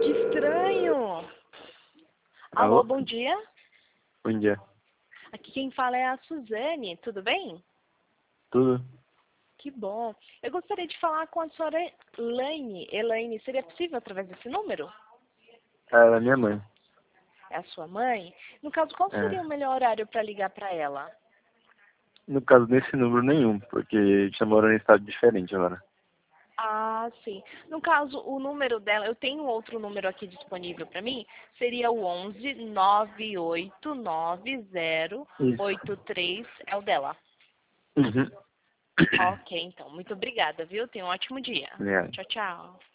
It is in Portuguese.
que estranho. Alô? Alô, bom dia. Bom dia. Aqui quem fala é a Suzane, tudo bem? Tudo? Que bom. Eu gostaria de falar com a senhora Elaine. Elaine, seria possível através desse número? É da minha mãe. É a sua mãe? No caso, qual seria É. o melhor horário para ligar para ela? No caso, nesse número nenhum, porque a gente tá morando em estado diferente agora. Ah, sim. No caso, o número dela, eu tenho outro número aqui disponível para mim, seria o 11 98990 Isso. 83, é o dela. Uhum. Ok, então. Muito obrigada, viu? Tenha um ótimo dia. Obrigado. Tchau, tchau.